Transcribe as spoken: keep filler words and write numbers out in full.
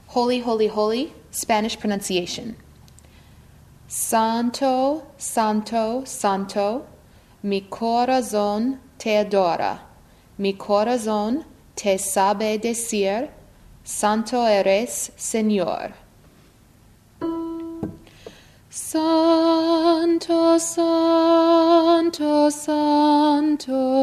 Holy, holy, holy, Spanish pronunciation. Santo, santo, santo, mi corazón te adora, mi corazón te sabe decir, santo eres, Señor. Santo, santo, santo,